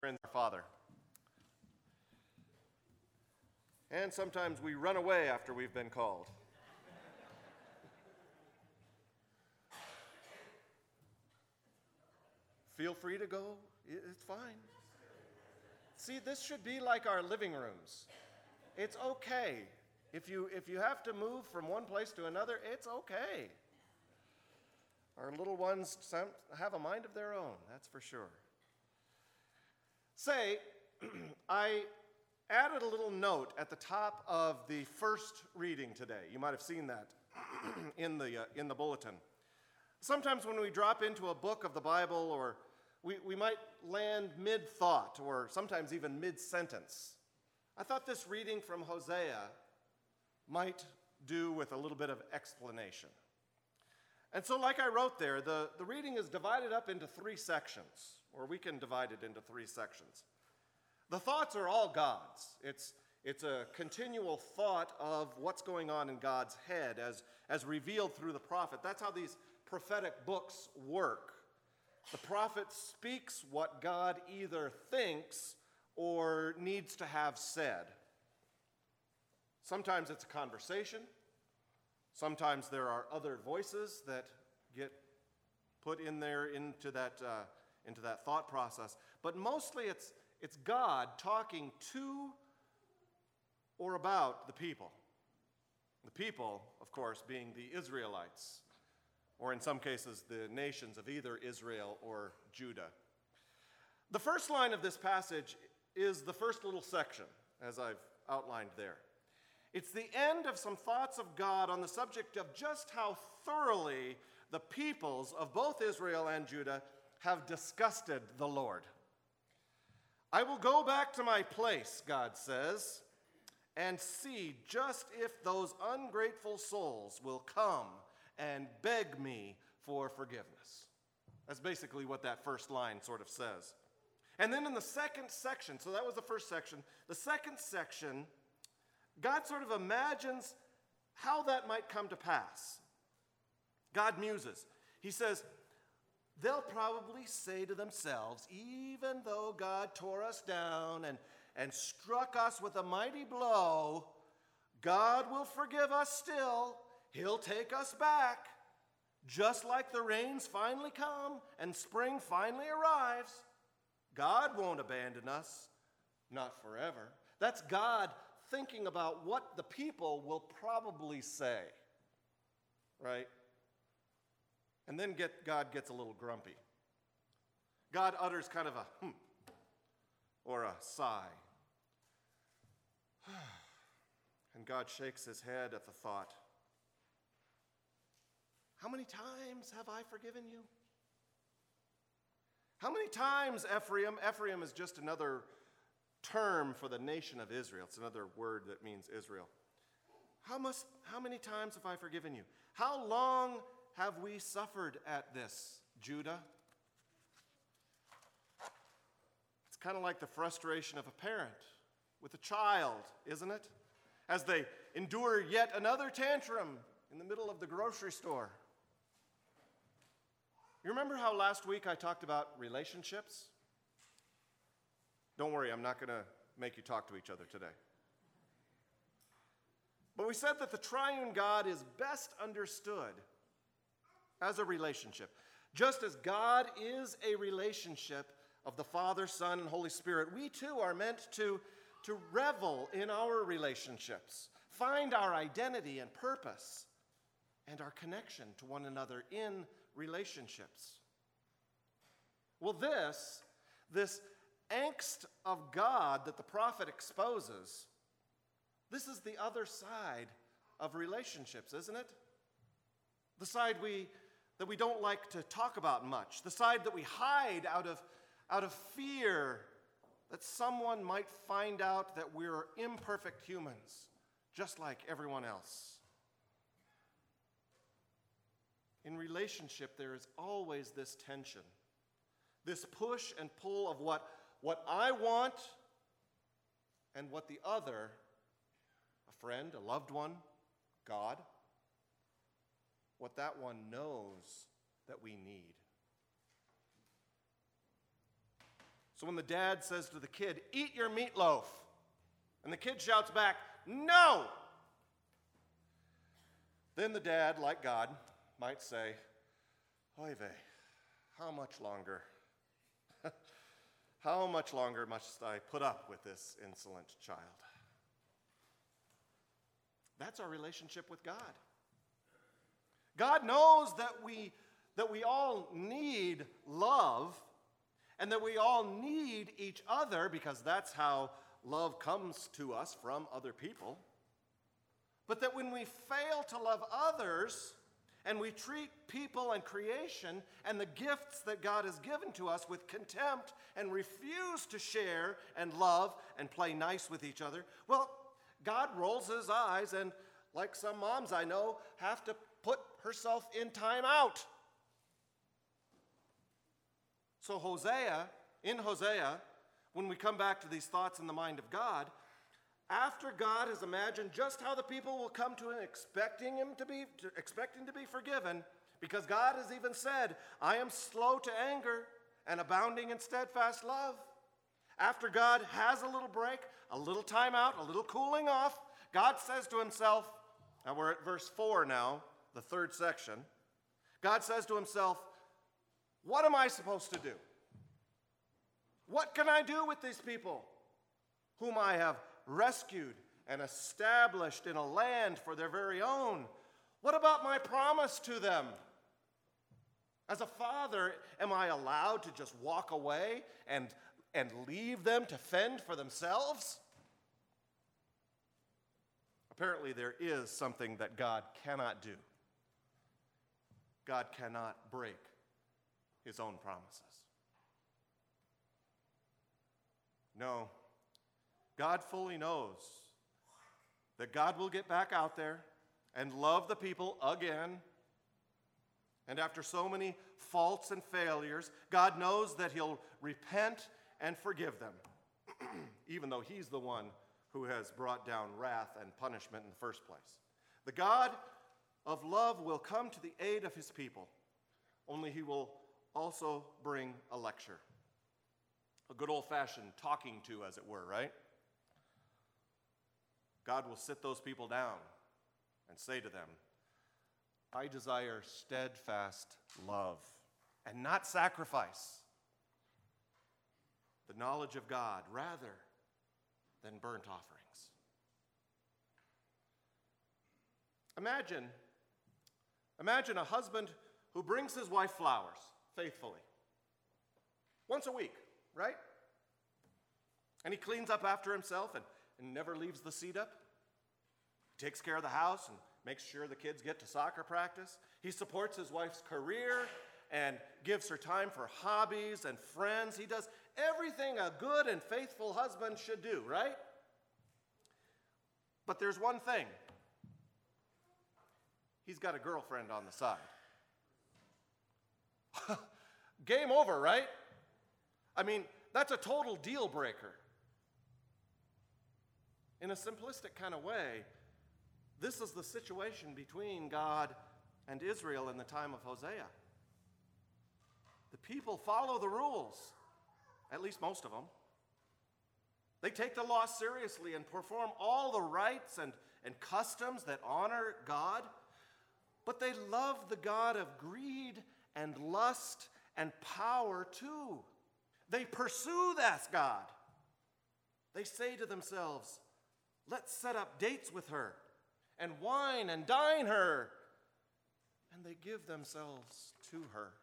in our Father. And sometimes we run away after we've been called. Feel free to go. It's fine. See, this should be like our living rooms. It's okay. If you have to move from one place to another, it's okay. Our little ones have a mind of their own, that's for sure. Say, I added a little note at the top of the first reading today. You might have seen that in the bulletin. Sometimes when we drop into a book of the Bible, or we might land mid-thought, or sometimes even mid-sentence. I thought this reading from Hosea might do with a little bit of explanation. And so like I wrote there, the reading is divided up into three sections, or we can divide it into three sections. The thoughts are all God's. It's a continual thought of what's going on in God's head as revealed through the prophet. That's how these prophetic books work. The prophet speaks what God either thinks or needs to have said. Sometimes it's a conversation. Sometimes there are other voices that get put in there into that thought process. But mostly it's God talking to or about the people. The people, of course, being the Israelites, or in some cases the nations of either Israel or Judah. The first line of this passage is the first little section, as I've outlined there. It's the end of some thoughts of God on the subject of just how thoroughly the peoples of both Israel and Judah have disgusted the Lord. I will go back to my place, God says, and see just if those ungrateful souls will come and beg me for forgiveness. That's basically what that first line sort of says. And then in the second section, so that was the first section, the second section, God sort of imagines how that might come to pass. God muses. He says, they'll probably say to themselves, even though God tore us down and struck us with a mighty blow, God will forgive us still. He'll take us back. Just like the rains finally come and spring finally arrives, God won't abandon us, not forever. That's God thinking about what the people will probably say, right? And then God gets a little grumpy. God utters kind of a or a sigh. And God shakes his head at the thought. How many times have I forgiven you? How many times, Ephraim? Ephraim is just another term for the nation of Israel. It's another word that means Israel. How many times have I forgiven you? How long have we suffered at this, Judah? It's kind of like the frustration of a parent with a child, isn't it? As they endure yet another tantrum in the middle of the grocery store. You remember how last week I talked about relationships? Don't worry, I'm not going to make you talk to each other today. But we said that the triune God is best understood as a relationship. Just as God is a relationship of the Father, Son, and Holy Spirit, we too are meant to revel in our relationships, find our identity and purpose, and our connection to one another in relationships. Well, this angst of God that the prophet exposes, this is the other side of relationships, isn't it? The side that we don't like to talk about much, the side that we hide out of fear that someone might find out that we're imperfect humans, just like everyone else. In relationship, there is always this tension, this push and pull of what I want and what the other, a friend, a loved one, God, what that one knows that we need. So when the dad says to the kid, "Eat your meatloaf," and the kid shouts back, "No!" then the dad, like God, might say, "Oy vey, how much longer? How much longer must I put up with this insolent child?" That's our relationship with God. God knows that we all need love and that we all need each other, because that's how love comes to us from other people. But that when we fail to love others and we treat people and creation and the gifts that God has given to us with contempt and refuse to share and love and play nice with each other, well, God rolls his eyes and, like some moms I know, have to put herself in time out. So in Hosea, when we come back to these thoughts in the mind of God, after God has imagined just how the people will come to him expecting to be forgiven, because God has even said, "I am slow to anger and abounding in steadfast love." After God has a little break, a little time out, a little cooling off, God says to himself, and we're at verse 4 now, the third section. God says to himself, "What am I supposed to do? What can I do with these people whom I have rescued and established in a land for their very own? What about my promise to them? As a father, am I allowed to just walk away and leave them to fend for themselves?" Apparently, there is something that God cannot do. God cannot break his own promises. No, God fully knows that God will get back out there and love the people again. And after so many faults and failures, God knows that he'll repent and forgive them, even though he's the one who has brought down wrath and punishment in the first place. The God of love will come to the aid of his people, only he will also bring a lecture. A good old-fashioned talking to, as it were, right? God will sit those people down and say to them, "I desire steadfast love and not sacrifice, the knowledge of God rather than burnt offerings." Imagine a husband who brings his wife flowers faithfully once a week, right? And he cleans up after himself and never leaves the seat up. He takes care of the house and makes sure the kids get to soccer practice. He supports his wife's career and gives her time for hobbies and friends. He does everything a good and faithful husband should do, right? But there's one thing. He's got a girlfriend on the side. Game over, right? I mean, that's a total deal breaker. In a simplistic kind of way, this is the situation between God and Israel in the time of Hosea. The people follow the rules, at least most of them. They take the law seriously and perform all the rites and customs that honor God, but they love the God of greed and lust and power too. They pursue that God. They say to themselves, "Let's set up dates with her and wine and dine her." And they give themselves to her.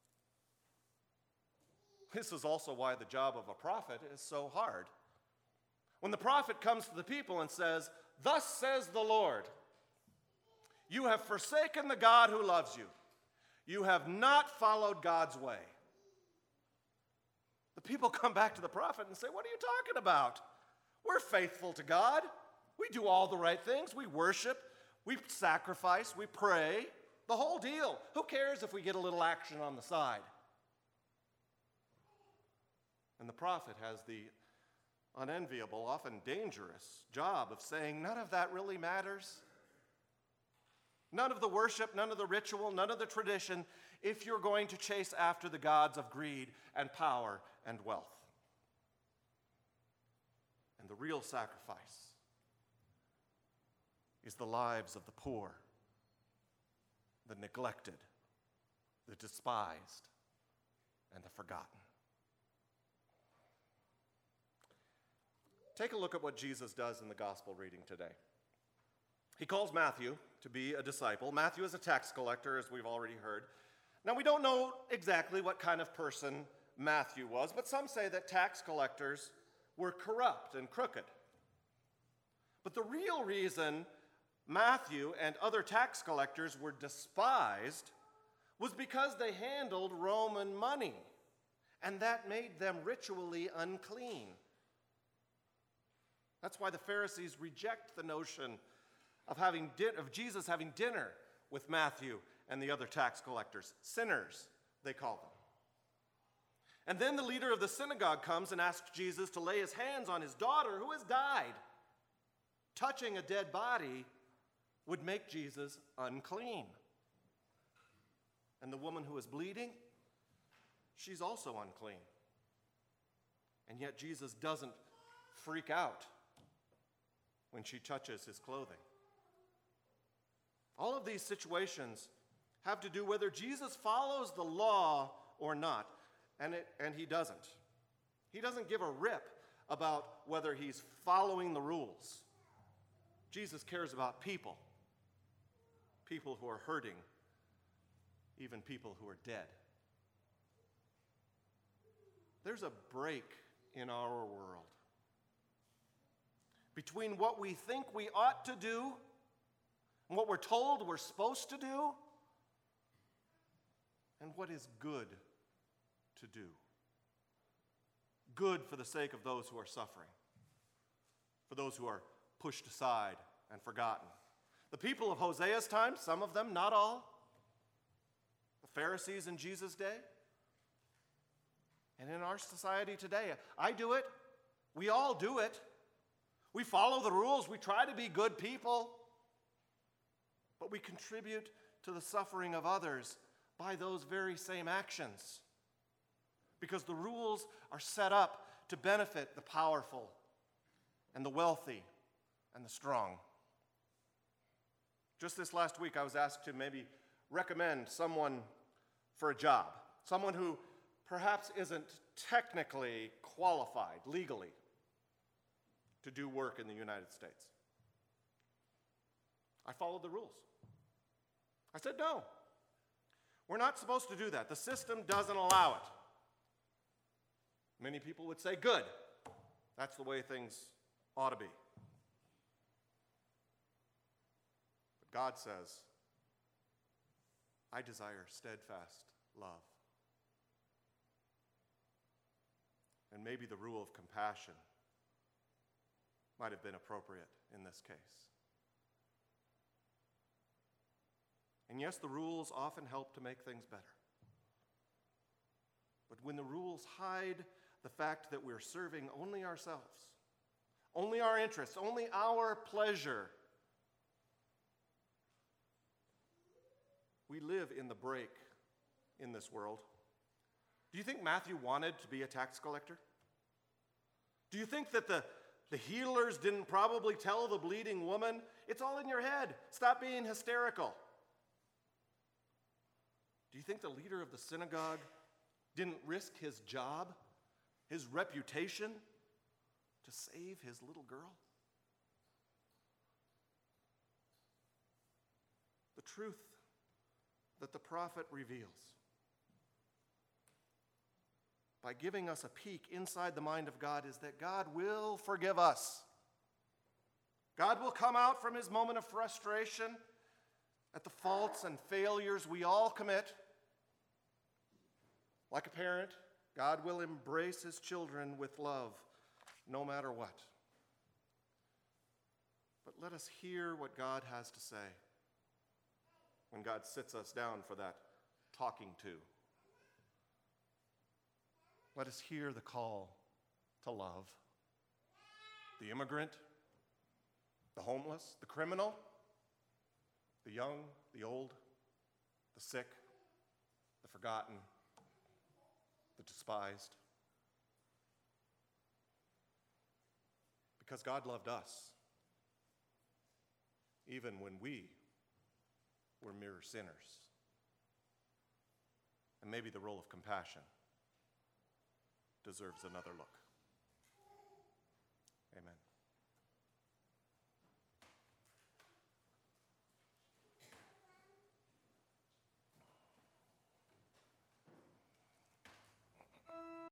This is also why the job of a prophet is so hard. When the prophet comes to the people and says, "Thus says the Lord, you have forsaken the God who loves you. You have not followed God's way." The people come back to the prophet and say, "What are you talking about? We're faithful to God. We do all the right things. We worship, we sacrifice, we pray, the whole deal. Who cares if we get a little action on the side?" And the prophet has the unenviable, often dangerous job of saying, none of that really matters. None of the worship, none of the ritual, none of the tradition, if you're going to chase after the gods of greed and power and wealth. real sacrifice is the lives of the poor, the neglected, the despised, and the forgotten. Take a look at what Jesus does in the gospel reading today. He calls Matthew to be a disciple. Matthew is a tax collector, as we've already heard. Now, we don't know exactly what kind of person Matthew was, but some say that tax collectors were corrupt and crooked. But the real reason Matthew and other tax collectors were despised was because they handled Roman money, and that made them ritually unclean. That's why the Pharisees reject the notion of Jesus having dinner with Matthew and the other tax collectors. Sinners, they call them. And then the leader of the synagogue comes and asks Jesus to lay his hands on his daughter who has died. Touching a dead body would make Jesus unclean. And the woman who is bleeding, she's also unclean. And yet Jesus doesn't freak out when she touches his clothing. All of these situations have to do whether Jesus follows the law or not, and he doesn't. He doesn't give a rip about whether he's following the rules. Jesus cares about people who are hurting, even people who are dead. There's a break in our world between what we think we ought to do and what we're told we're supposed to do and what is good to do. Good for the sake of those who are suffering, for those who are pushed aside and forgotten. The people of Hosea's time, some of them, not all. The Pharisees in Jesus' day. And in our society today, I do it. We all do it. We follow the rules. We try to be good people. But we contribute to the suffering of others by those very same actions. Because the rules are set up to benefit the powerful and the wealthy and the strong. Just this last week, I was asked to maybe recommend someone for a job, someone who perhaps isn't technically qualified legally to do work in the United States. I followed the rules. I said, no, we're not supposed to do that. The system doesn't allow it. Many people would say, good, that's the way things ought to be. But God says, I desire steadfast love. And maybe the rule of compassion might have been appropriate in this case. And yes, the rules often help to make things better. But when the rules hide the fact that we're serving only ourselves, only our interests, only our pleasure, we live in the break in this world. Do you think Matthew wanted to be a tax collector? Do you think that the healers didn't probably tell the bleeding woman, it's all in your head, stop being hysterical? Do you think the leader of the synagogue didn't risk his job, his reputation, to save his little girl? The truth that the prophet reveals by giving us a peek inside the mind of God is that God will forgive us. God will come out from his moment of frustration at the faults and failures we all commit. Like a parent, God will embrace his children with love, no matter what. But let us hear what God has to say when God sits us down for that talking to. Let us hear the call to love. The immigrant, the homeless, the criminal, the young, the old, the sick, the forgotten, the despised. Because God loved us, even when we were mere sinners. And maybe the role of compassion deserves another look.